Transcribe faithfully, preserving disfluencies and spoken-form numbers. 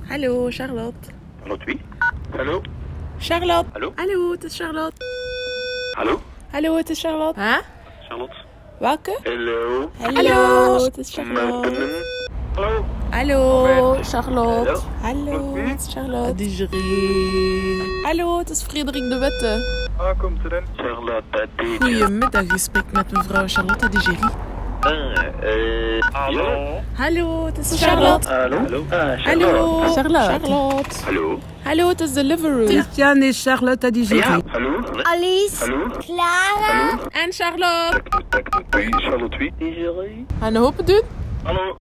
Hallo, Charlotte. Hallo, wie? Hallo? Charlotte. Hallo? Hallo, het is Charlotte. Hallo? Hallo, het is Charlotte. Huh? Charlotte? Welke? Hallo? Hallo, het is Charlotte. Hallo? Hallo, Charlotte. Hallo? Hallo, Wie? het is Charlotte. Digerie. Hallo, het is Frederik de Wette. Waar komt ze dan? Charlotte, die... Goedemiddag, u spreekt met mevrouw Charlotte Digerie. Ah, eh... Hallo? Hallo, het is Charlotte. Hallo? Hallo? Ah, Hallo, Charlotte. Charlotte. Hallo? Hallo, het is Deliveroo. Christian is Charlotte Digerie. Ja, hallo? Alice, Hallo? Clara. En Charlotte. Wie? Charlotte, wie? Die jury? Gaan we open doen? Hallo?